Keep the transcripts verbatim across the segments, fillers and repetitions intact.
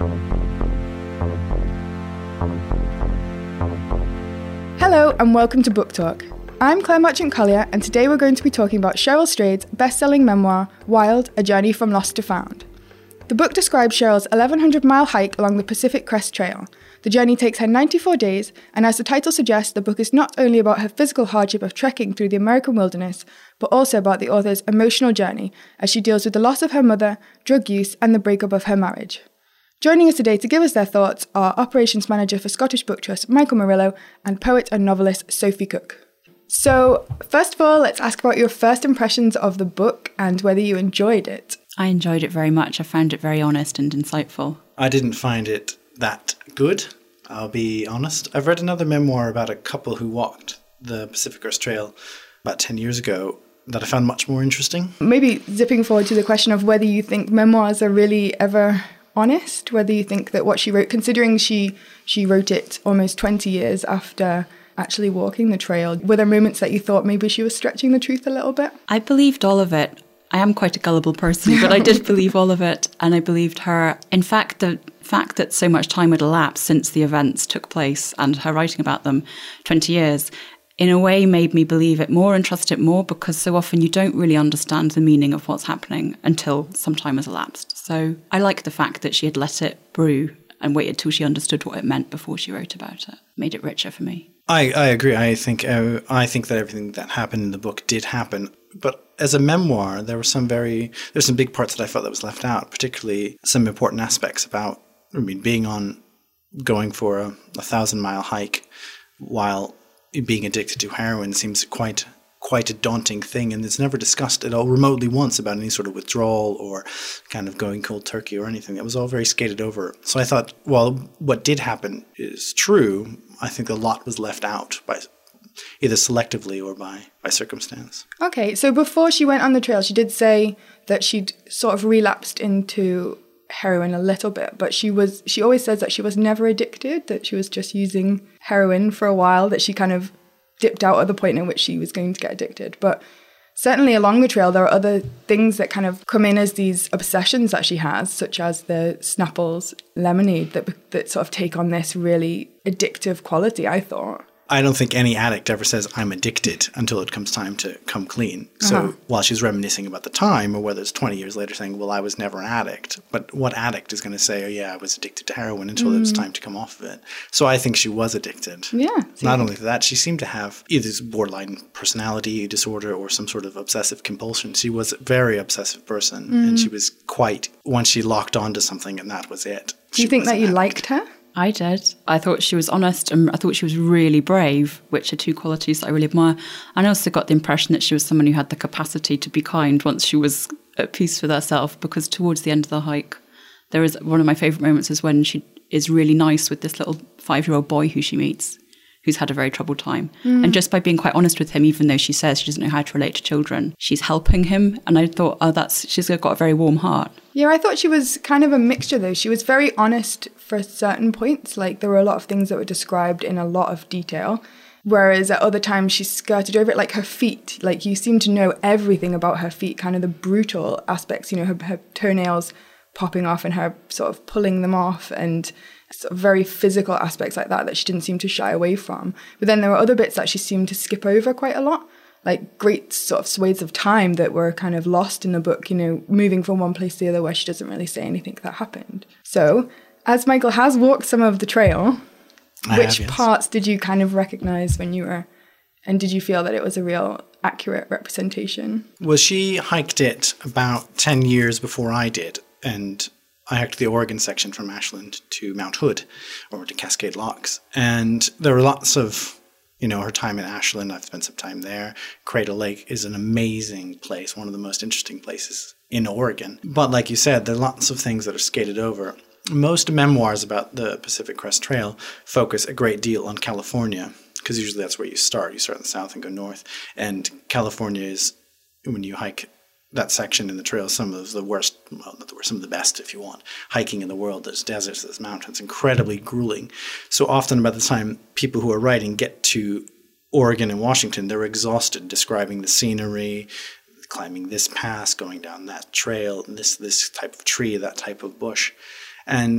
Hello and welcome to Book Talk. I'm Claire Marchant-Collier and today we're going to be talking about Cheryl Strayed's best-selling memoir, Wild, A Journey from Lost to Found. The book describes Cheryl's eleven hundred mile hike along the Pacific Crest Trail. The journey takes her ninety-four days, and as the title suggests, the book is not only about her physical hardship of trekking through the American wilderness, but also about the author's emotional journey as she deals with the loss of her mother, drug use, and the breakup of her marriage. Joining us today to give us their thoughts are Operations Manager for Scottish Book Trust, Michael Murillo, and poet and novelist Sophie Cook. So, first of all, let's ask about your first impressions of the book and whether you enjoyed it. I enjoyed it very much. I found it very honest and insightful. I didn't find it that good, I'll be honest. I've read another memoir about a couple who walked the Pacific Crest Trail about ten years ago that I found much more interesting. Maybe zipping forward to the question of whether you think memoirs are really ever honest, whether you think that what she wrote, considering she she wrote it almost twenty years after actually walking the trail, were there moments that you thought maybe she was stretching the truth a little bit? I believed all of it. I am quite a gullible person, but I did believe all of it, and I believed her. In fact, the fact that so much time had elapsed since the events took place and her writing about them, twenty years, in a way made me believe it more and trust it more, because so often you don't really understand the meaning of what's happening until some time has elapsed. So I like the fact that she had let it brew and waited till she understood what it meant before she wrote about it. Made it richer for me. I, I agree. I think uh, I think that everything that happened in the book did happen. But as a memoir, there were some very there's some big parts that I felt that was left out, particularly some important aspects about, I mean, being on, going for a, a thousand mile hike while being addicted to heroin seems quite quite a daunting thing, and it's never discussed at all remotely once about any sort of withdrawal or kind of going cold turkey or anything. It was all very skated over. So I thought, well, what did happen is true. I think a lot was left out by either selectively or by, by circumstance. Okay, so before she went on the trail, she did say that she'd sort of relapsed into heroin a little bit, but she was she always says that she was never addicted, that she was just using heroin for a while, that she kind of dipped out at the point in which she was going to get addicted. But certainly along the trail, there are other things that kind of come in as these obsessions that she has, such as the Snapples lemonade, that that sort of take on this really addictive quality, I thought. I don't think any addict ever says, I'm addicted, until it comes time to come clean. So uh-huh. while she's reminiscing about the time, or whether it's twenty years later saying, well, I was never an addict. But what addict is going to say, oh, yeah, I was addicted to heroin until mm. it was time to come off of it. So I think she was addicted. Yeah. Not only that, she seemed to have either borderline personality disorder or some sort of obsessive compulsion. She was a very obsessive person, mm. and she was quite, once she locked onto something, and that was it. Do you think that you addict. liked her? I did. I thought she was honest and I thought she was really brave, which are two qualities that I really admire. And I also got the impression that she was someone who had the capacity to be kind once she was at peace with herself, because towards the end of the hike, there is one of my favourite moments is when she is really nice with this little five-year-old boy who she meets, who's had a very troubled time. Mm. And just by being quite honest with him, even though she says she doesn't know how to relate to children, she's helping him. And I thought, oh, that's she's got a very warm heart. Yeah, I thought she was kind of a mixture, though. She was very honest for certain points. Like, there were a lot of things that were described in a lot of detail, whereas at other times she skirted over it, like her feet. Like, you seem to know everything about her feet, kind of the brutal aspects, you know, her, her toenails popping off and her sort of pulling them off, and sort of very physical aspects like that that she didn't seem to shy away from. But then there were other bits that she seemed to skip over quite a lot, like great sort of swathes of time that were kind of lost in the book, you know, moving from one place to the other where she doesn't really say anything that happened. So, as Michael has walked some of the trail, I which have, yes. parts did you kind of recognise when you were, and did you feel that it was a real accurate representation? Well, she hiked it about ten years before I did, and I hiked the Oregon section from Ashland to Mount Hood, or to Cascade Locks. And there were lots of, you know, her time in Ashland, I've spent some time there. Cradle Lake is an amazing place, one of the most interesting places in Oregon. But like you said, there are lots of things that are skated over. Most memoirs about the Pacific Crest Trail focus a great deal on California, because usually that's where you start. You start in the south and go north. And California is, when you hike that section in the trail, some of the worst, well, not the worst, some of the best, if you want, hiking in the world. There's deserts, there's mountains, incredibly grueling. So often by the time people who are writing get to Oregon and Washington, they're exhausted describing the scenery, climbing this pass, going down that trail, this this type of tree, that type of bush. And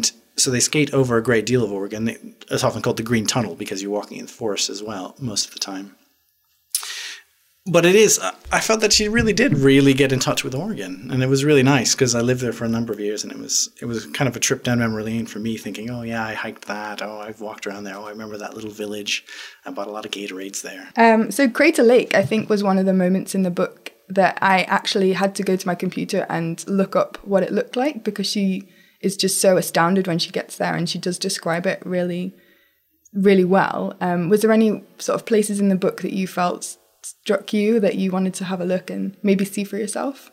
So they skate over a great deal of Oregon. They, it's often called the Green Tunnel because you're walking in the forest as well most of the time. But it is, I felt that she really did really get in touch with Oregon. And it was really nice because I lived there for a number of years, and it was it was kind of a trip down memory lane for me, thinking, oh yeah, I hiked that. Oh, I've walked around there. Oh, I remember that little village. I bought a lot of Gatorades there. Um, so Crater Lake, I think, was one of the moments in the book that I actually had to go to my computer and look up what it looked like, because she is just so astounded when she gets there, and she does describe it really, really well. Um, was there any sort of places in the book that you felt struck you that you wanted to have a look and maybe see for yourself?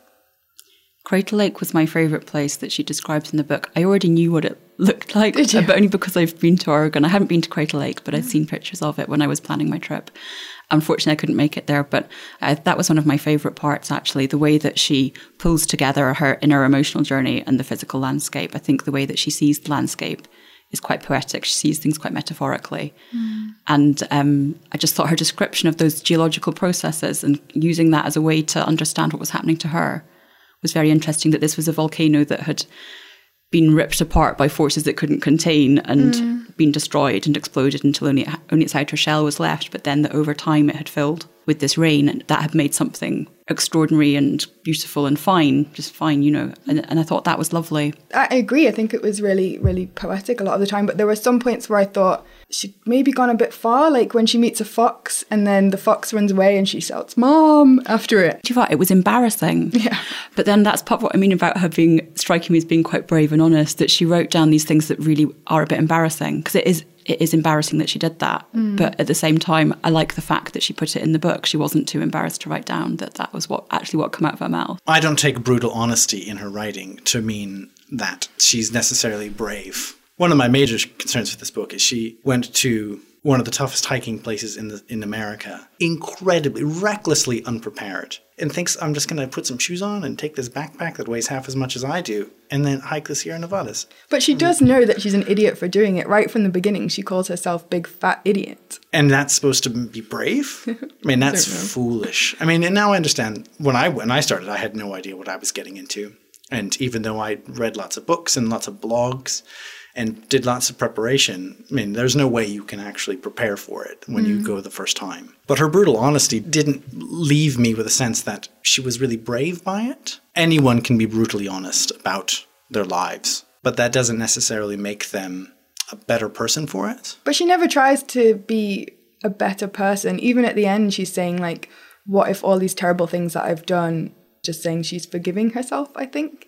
Crater Lake was my favourite place that she describes in the book. I already knew what it looked like, Did you? but only because I've been to Oregon. I hadn't been to Crater Lake, but I'd seen pictures of it when I was planning my trip. Unfortunately, I couldn't make it there, but uh, that was one of my favourite parts, actually, the way that she pulls together her inner emotional journey and the physical landscape. I think the way that she sees the landscape is quite poetic. She sees things quite metaphorically. Mm. And um, I just thought her description of those geological processes and using that as a way to understand what was happening to her was very interesting, that this was a volcano that had been ripped apart by forces it couldn't contain and mm. been destroyed and exploded until only, only its outer shell was left. But then that over time it had filled with this rain, and that had made something extraordinary and beautiful and fine, just fine, you know. And, and I thought that was lovely. I agree. I think it was really, really poetic a lot of the time. But there were some points where I thought she'd maybe gone a bit far, like when she meets a fox and then the fox runs away and she shouts, "Mom," after it. Do you know what? It was embarrassing. Yeah. But then that's part of what I mean about her being, striking me as being quite brave and honest, that she wrote down these things that really are a bit embarrassing, because it is it is embarrassing that she did that. Mm. But at the same time, I like the fact that she put it in the book. She wasn't too embarrassed to write down that that was what actually what came out of her mouth. I don't take brutal honesty in her writing to mean that she's necessarily brave. One of my major concerns with this book is she went to one of the toughest hiking places in the, in America, incredibly, recklessly unprepared, and thinks, I'm just going to put some shoes on and take this backpack that weighs half as much as I do and then hike the Sierra Nevadas. But she does know that she's an idiot for doing it. Right from the beginning, she calls herself big fat idiot. And that's supposed to be brave? I mean, that's foolish. I mean, and now I understand. When I, when I started, I had no idea what I was getting into. And even though I read lots of books and lots of blogs and did lots of preparation, I mean, there's no way you can actually prepare for it when mm. you go the first time. But her brutal honesty didn't leave me with a sense that she was really brave by it. Anyone can be brutally honest about their lives, but that doesn't necessarily make them a better person for it. But she never tries to be a better person. Even at the end, she's saying, like, what if all these terrible things that I've done, just saying she's forgiving herself, I think.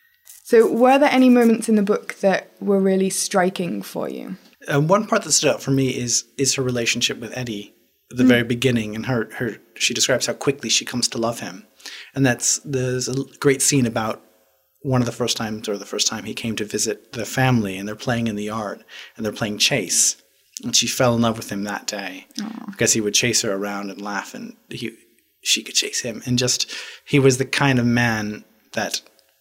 So were there any moments in the book that were really striking for you? Uh, one part that stood out for me is is her relationship with Eddie at the mm. very beginning, and her, her she describes how quickly she comes to love him. And that's there's a great scene about one of the first times, or the first time he came to visit the family, and they're playing in the yard, and they're playing chase. And she fell in love with him that day. Aww. Because he would chase her around and laugh, and he she could chase him. And just, he was the kind of man that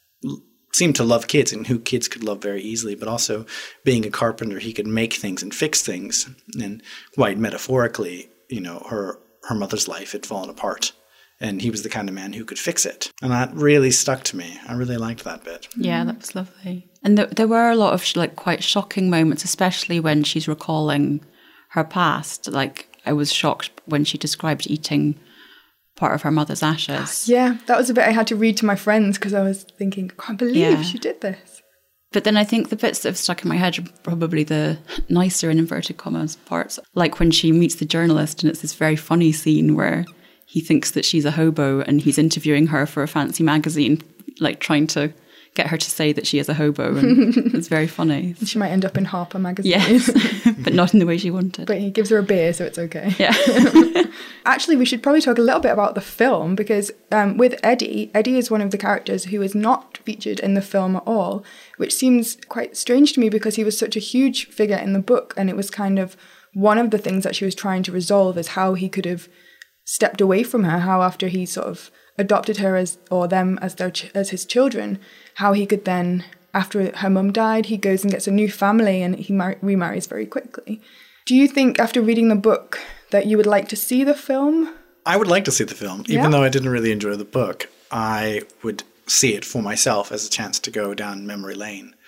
seemed to love kids, and who kids could love very easily, but also being a carpenter, he could make things and fix things. And quite metaphorically, you know, her her mother's life had fallen apart, and he was the kind of man who could fix it. And that really stuck to me. I really liked that bit. Yeah, that was lovely. And th- there were a lot of like quite shocking moments, especially when she's recalling her past. Like, I was shocked when she described eating part of her mother's ashes. Yeah, that was a bit I had to read to my friends because I was thinking, I can't believe yeah. she did this. But then I think the bits that have stuck in my head are probably the nicer, in inverted commas, parts. Like when she meets the journalist, and it's this very funny scene where he thinks that she's a hobo and he's interviewing her for a fancy magazine, like trying to get her to say that she is a hobo, and it's very funny. She might end up in Harper magazine. Yes, but not in the way she wanted. But he gives her a beer, so it's okay. Yeah. Actually, we should probably talk a little bit about the film, because um, with Eddie, Eddie is one of the characters who is not featured in the film at all, which seems quite strange to me because he was such a huge figure in the book, and it was kind of one of the things that she was trying to resolve is how he could have stepped away from her, how after he sort of adopted her as, or them as their ch- as his children, how he could then, after her mum died, he goes and gets a new family and he mar- remarries very quickly. Do you think, after reading the book, that you would like to see the film? I would like to see the film, even yeah. though I didn't really enjoy the book. I would see it for myself as a chance to go down memory lane.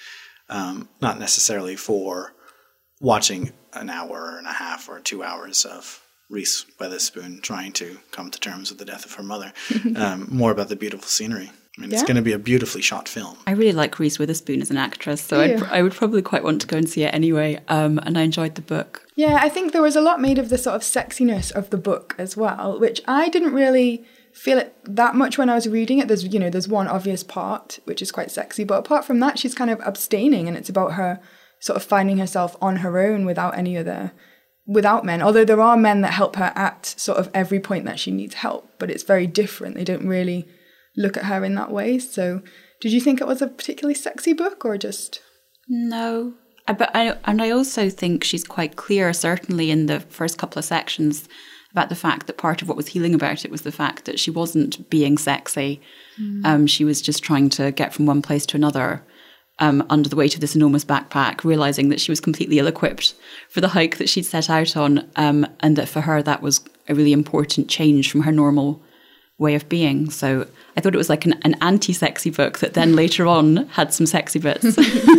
um, not necessarily for watching an hour and a half or two hours of Reese Witherspoon trying to come to terms with the death of her mother. um, more about the beautiful scenery. I mean, yeah. It's going to be a beautifully shot film. I really like Reese Witherspoon as an actress, so yeah. I'd, I would probably quite want to go and see it anyway. Um, and I enjoyed the book. Yeah, I think there was a lot made of the sort of sexiness of the book as well, which I didn't really feel it that much when I was reading it. There's, you know, there's one obvious part, which is quite sexy. But apart from that, she's kind of abstaining, and it's about her sort of finding herself on her own without any other, without men. Although there are men that help her at sort of every point that she needs help, but it's very different. They don't really look at her in that way. So did you think it was a particularly sexy book, or just... No. I, but I, and I also think she's quite clear, certainly in the first couple of sections, about the fact that part of what was healing about it was the fact that she wasn't being sexy. Mm. Um, she was just trying to get from one place to another um, under the weight of this enormous backpack, realising that she was completely ill-equipped for the hike that she'd set out on, um, and that for her that was a really important change from her normal way of being. So I thought it was like an, an anti-sexy book that then later on had some sexy bits.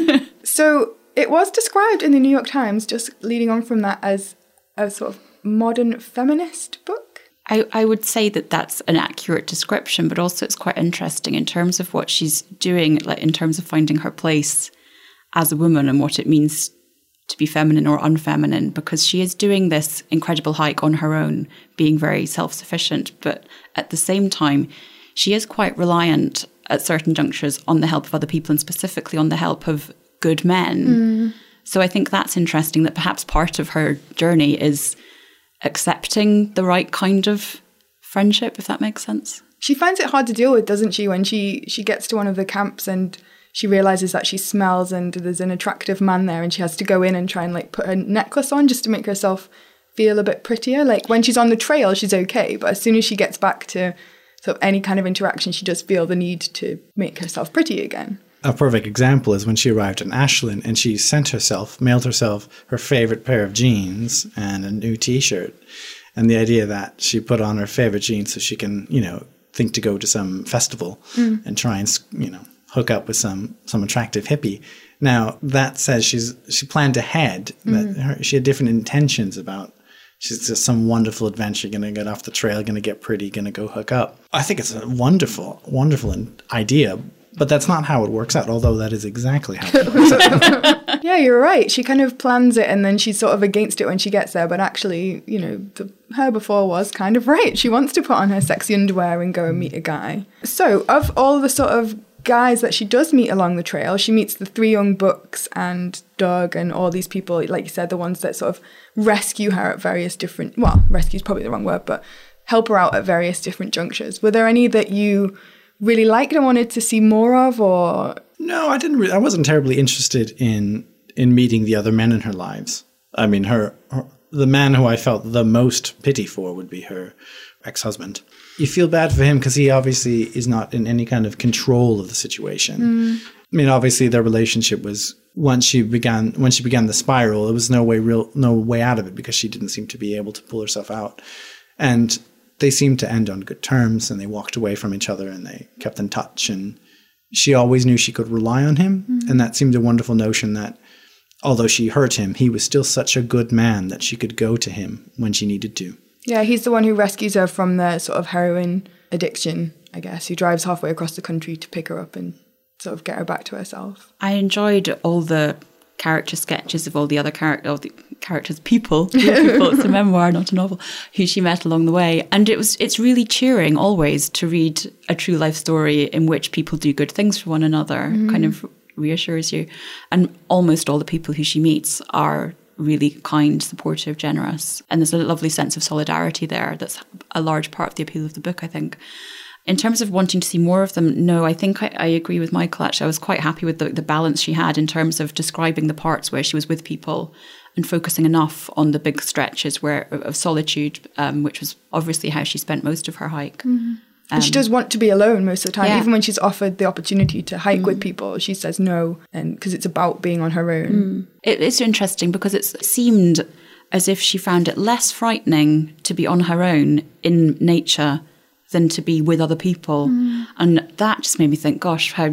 So it was described in the New York Times, just leading on from that, as a sort of modern feminist book. I, I would say that that's an accurate description, but also it's quite interesting in terms of what she's doing, like in terms of finding her place as a woman and what it means to be feminine or unfeminine, because she is doing this incredible hike on her own, being very self-sufficient, but at the same time, she is quite reliant at certain junctures on the help of other people, and specifically on the help of good men. Mm. So I think that's interesting, that perhaps part of her journey is accepting the right kind of friendship, if that makes sense. She finds it hard to deal with, doesn't she, when she, she gets to one of the camps and she realises that she smells and there's an attractive man there, and she has to go in and try and like put a necklace on just to make herself feel a bit prettier. Like when she's on the trail, she's okay, but as soon as she gets back to sort of any kind of interaction, she does feel the need to make herself pretty again. A perfect example is when she arrived in Ashland and she sent herself, mailed herself her favorite pair of jeans and a new T-shirt. And the idea that she put on her favorite jeans so she can, you know, think to go to some festival mm. and try and, you know, hook up with some some attractive hippie. Now, that says she's she planned ahead, that mm. her, she had different intentions about, she's just some wonderful adventure, going to get off the trail, going to get pretty, going to go hook up. I think it's a wonderful, wonderful idea, but that's not how it works out, although that is exactly how it works out. Yeah, you're right. She kind of plans it and then she's sort of against it when she gets there, but actually, you know, the, her before was kind of right. She wants to put on her sexy underwear and go and meet a guy. So, of all the sort of guys that she does meet along the trail, she meets the three young bucks and Doug and all these people, like you said, the ones that sort of rescue her at various different, well, rescue's probably the wrong word, but help her out at various different junctures. Were there any that you really liked and wanted to see more of, or? No, I didn't really, I wasn't terribly interested in in meeting the other men in her lives. I mean, her, her the man who I felt the most pity for would be her ex-husband. You feel bad for him because he obviously is not in any kind of control of the situation. Mm. I mean, obviously their relationship was, once she began when she began the spiral, there was no way real no way out of it because she didn't seem to be able to pull herself out. And they seemed to end on good terms, and they walked away from each other and they kept in touch, and she always knew she could rely on him. Mm. And that seemed a wonderful notion that although she hurt him, he was still such a good man that she could go to him when she needed to. Yeah, he's the one who rescues her from the sort of heroin addiction, I guess, who drives halfway across the country to pick her up and sort of get her back to herself. I enjoyed all the character sketches of all the other character, all the characters, people, people, it's a memoir, not a novel, who she met along the way. And it was it's really cheering always to read a true life story in which people do good things for one another, mm. kind of reassures you. And almost all the people who she meets are really kind, supportive, generous. And there's a lovely sense of solidarity there that's a large part of the appeal of the book, I think. In terms of wanting to see more of them, no, I think I, I agree with Michael, actually. I was quite happy with the, the balance she had in terms of describing the parts where she was with people and focusing enough on the big stretches where of solitude, um, which was obviously how she spent most of her hike. Mm-hmm. And um, she does want to be alone most of the time. Yeah. Even when she's offered the opportunity to hike mm. with people, she says no, and because it's about being on her own. Mm. It, it's interesting because it seemed as if she found it less frightening to be on her own in nature than to be with other people. Mm. And that just made me think, gosh, how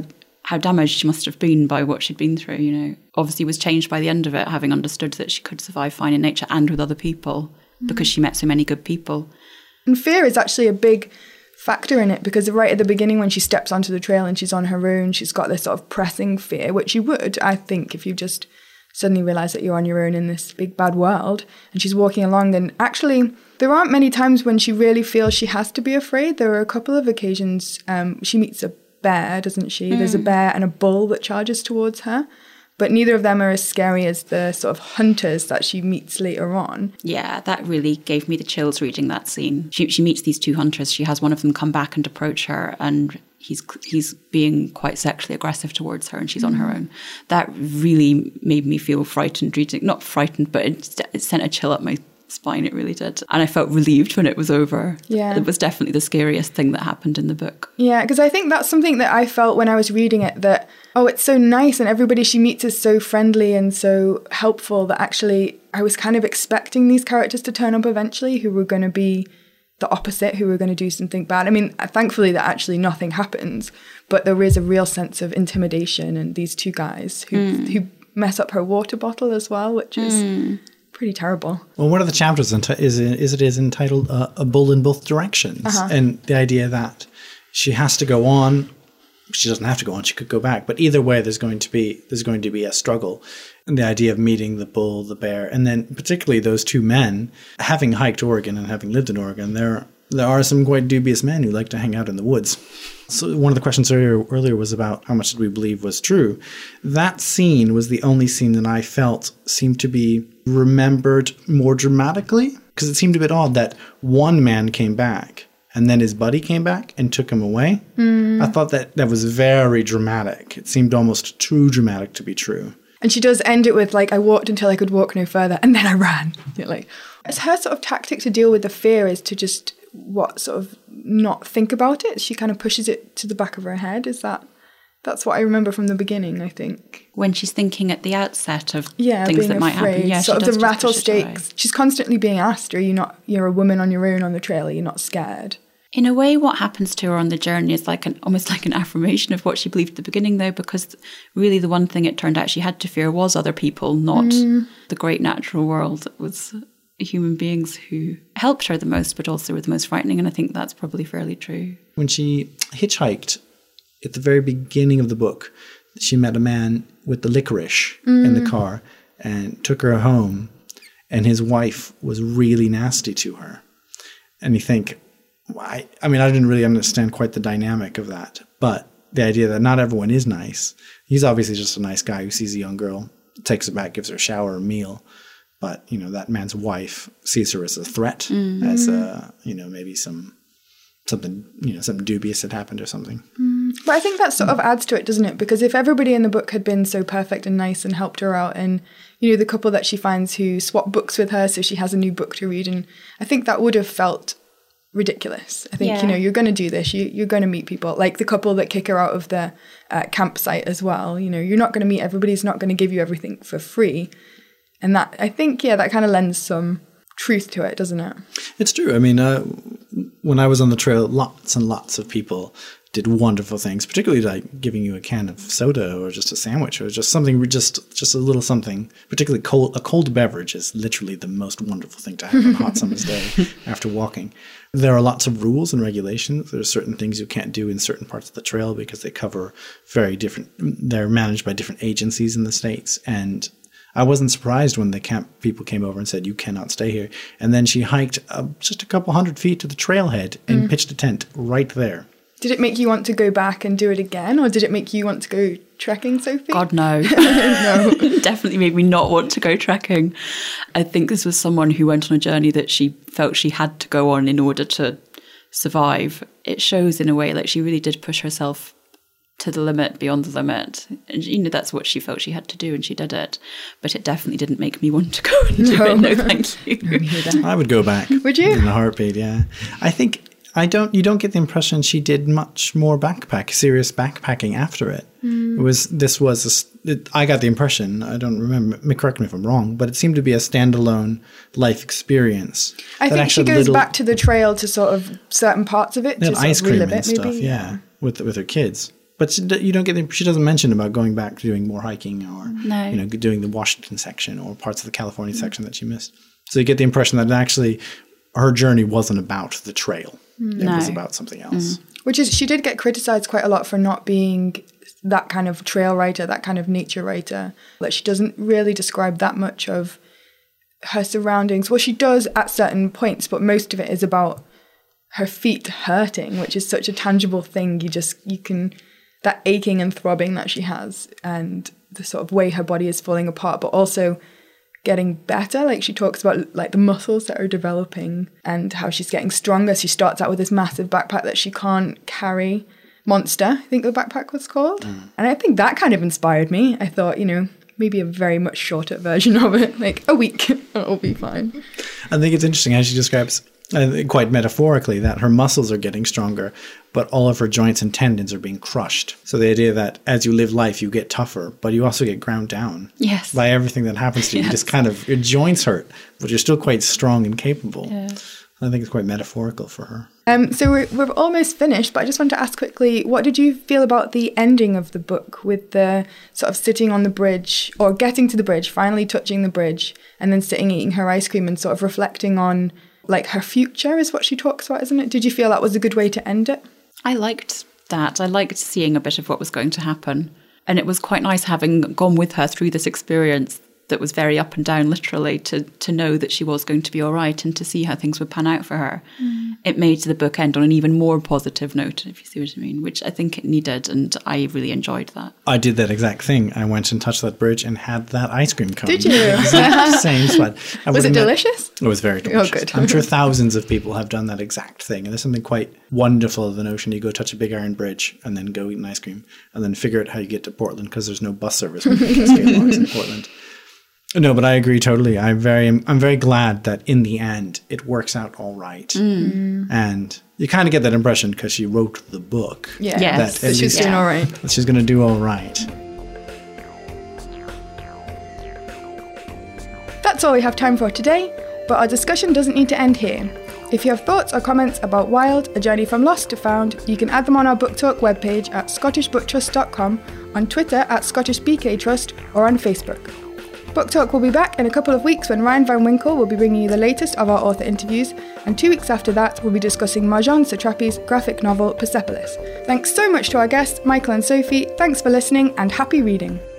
how damaged she must have been by what she'd been through, you know. Obviously was changed by the end of it, having understood that she could survive fine in nature and with other people mm. because she met so many good people. And fear is actually a big factor in it, because right at the beginning when she steps onto the trail and she's on her own, she's got this sort of pressing fear, which you would, I think, if you just suddenly realise that you're on your own in this big bad world. And she's walking along, and actually there aren't many times when she really feels she has to be afraid. There are a couple of occasions um, she meets a bear, doesn't she? Mm. There's a bear and a bull that charges towards her. But neither of them are as scary as the sort of hunters that she meets later on. Yeah, that really gave me the chills reading that scene. She, she meets these two hunters. She has one of them come back and approach her, and he's he's being quite sexually aggressive towards her, and she's on her own. That really made me feel frightened reading. Not frightened, but it, it sent a chill up my spine. It really did. And I felt relieved when it was over. Yeah. It was definitely the scariest thing that happened in the book. Yeah, because I think that's something that I felt when I was reading it, that, oh, it's so nice and everybody she meets is so friendly and so helpful, that actually I was kind of expecting these characters to turn up eventually who were going to be the opposite, who were going to do something bad. I mean, thankfully that actually nothing happens, but there is a real sense of intimidation, and these two guys who mm. who mess up her water bottle as well, which is mm. pretty terrible. Well, one of the chapters is is it is entitled uh, "A Bull in Both Directions," uh-huh. and the idea that she has to go on. She doesn't have to go on. She could go back, but either way, there's going to be there's going to be a struggle. And the idea of meeting the bull, the bear, and then particularly those two men, having hiked Oregon and having lived in Oregon, there there are some quite dubious men who like to hang out in the woods. So one of the questions earlier, earlier was about how much did we believe was true. That scene was the only scene that I felt seemed to be remembered more dramatically, because it seemed a bit odd that one man came back and then his buddy came back and took him away. Mm. I thought that that was very dramatic. It seemed almost too dramatic to be true. And she does end it with, like, I walked until I could walk no further, and then I ran. You're like, it's her sort of tactic to deal with the fear is to just, what, sort of not think about it. She kind of pushes it to the back of her head. Is that, that's what I remember from the beginning, I think. When she's thinking at the outset of yeah, things that afraid, might happen. Yeah, sort of the rattlesnakes. She's constantly being asked, are you not, you're a woman on your own on the trail, are you not scared? In a way, what happens to her on the journey is like an almost like an affirmation of what she believed at the beginning, though, because really the one thing it turned out she had to fear was other people, not mm. the great natural world. It was human beings who helped her the most, but also were the most frightening. And I think that's probably fairly true. When she hitchhiked at the very beginning of the book, she met a man with the licorice mm. in the car and took her home. And his wife was really nasty to her. And you think, I, I mean, I didn't really understand quite the dynamic of that, but the idea that not everyone is nice. He's obviously just a nice guy who sees a young girl, takes her back, gives her a shower, a meal. But, you know, that man's wife sees her as a threat, mm-hmm. as a, you know, maybe some, something, you know, something dubious had happened or something. Mm. But I think that sort of adds to it, doesn't it? Because if everybody in the book had been so perfect and nice and helped her out, and, you know, the couple that she finds who swap books with her so she has a new book to read, and I think that would have felt ridiculous. I think, yeah. you know, you're going to do this, you, you're going to meet people, like the couple that kick her out of the uh, campsite as well. You know, you're not going to meet everybody's not going to give you everything for free. And that, I think, yeah, that kind of lends some truth to it, doesn't it? It's true. I mean, uh, when I was on the trail, lots and lots of people did wonderful things, particularly like giving you a can of soda or just a sandwich or just something, just just a little something. Particularly cold, a cold beverage is literally the most wonderful thing to have on a hot summer's day after walking. There are lots of rules and regulations. There are certain things you can't do in certain parts of the trail because they cover very different, they're managed by different agencies in the States. And I wasn't surprised when the camp people came over and said, you cannot stay here. And then she hiked uh, just a couple hundred feet to the trailhead and mm. pitched a tent right there. Did it make you want to go back and do it again? Or did it make you want to go trekking, Sophie? God, no. No. It definitely made me not want to go trekking. I think this was someone who went on a journey that she felt she had to go on in order to survive. It shows in a way like she really did push herself to the limit, beyond the limit. And, you know, that's what she felt she had to do, and she did it. But it definitely didn't make me want to go and do no. it. No, thank you. I would go back. Would you? In a heartbeat, yeah. I think I don't. You don't get the impression she did much more backpack, serious backpacking after it. Mm. It was. This was. A, it, I got the impression. I don't remember. Correct me if I'm wrong, but it seemed to be a standalone life experience. I think she goes little, back to the trail to sort of certain parts of it. To sort ice of cream relive and it, stuff. maybe. Yeah, with with her kids. But she, you don't get the, she doesn't mention about going back to doing more hiking or No. you know doing the Washington section or parts of the California mm. section that she missed. So you get the impression that actually her journey wasn't about the trail. Mm. It no. was about something else. Mm. Which is, she did get criticized quite a lot for not being that kind of trail writer, that kind of nature writer. That she doesn't really describe that much of her surroundings. Well, she does at certain points, but most of it is about her feet hurting, which is such a tangible thing. You just, you can, that aching and throbbing that she has and the sort of way her body is falling apart, but also getting better. Like she talks about like the muscles that are developing and how she's getting stronger. She starts out with this massive backpack that she can't carry. Monster, I think the backpack was called. Mm. And I think that kind of inspired me. I thought, you know, maybe a very much shorter version of it, like a week, it'll be fine. I think it's interesting how she describes, uh, quite metaphorically, that her muscles are getting stronger, but all of her joints and tendons are being crushed. So the idea that as you live life, you get tougher, but you also get ground down yes. by everything that happens to you. Yes. You just kind of, your joints hurt, but you're still quite strong and capable. Yeah. I think it's quite metaphorical for her. Um, so we're, we're almost finished, but I just want to ask quickly, what did you feel about the ending of the book with the sort of sitting on the bridge or getting to the bridge, finally touching the bridge and then sitting eating her ice cream and sort of reflecting on like her future is what she talks about, isn't it? Did you feel that was a good way to end it? I liked that. I liked seeing a bit of what was going to happen. And it was quite nice having gone with her through this experience that was very up and down, literally, to to know that she was going to be all right and to see how things would pan out for her. Mm. It made the book end on an even more positive note, if you see what I mean, which I think it needed, and I really enjoyed that. I did that exact thing. I went and touched that bridge and had that ice cream cone. Did you? Exact same spot. Was it delicious? Met, it was very delicious. Oh, good. I'm sure thousands of people have done that exact thing. And there's something quite wonderful of the notion you go touch a big iron bridge and then go eat an ice cream and then figure out how you get to Portland because there's no bus service from Cascade Locks in Portland. No, but I agree totally. I'm very, I'm very glad that in the end it works out all right. Mm. And you kind of get that impression because she wrote the book. Yeah, yes. that, that she's doing all right. That she's going to do all right. That's all we have time for today, but our discussion doesn't need to end here. If you have thoughts or comments about Wild, A Journey from Lost to Found, you can add them on our Book Talk webpage at scottish book trust dot com, on Twitter at Scottish B K Trust, or on Facebook. Book Talk will be back in a couple of weeks when Ryan Van Winkle will be bringing you the latest of our author interviews, and two weeks after that we'll be discussing Marjane Satrapi's graphic novel Persepolis. Thanks so much to our guests, Michael and Sophie, thanks for listening and happy reading.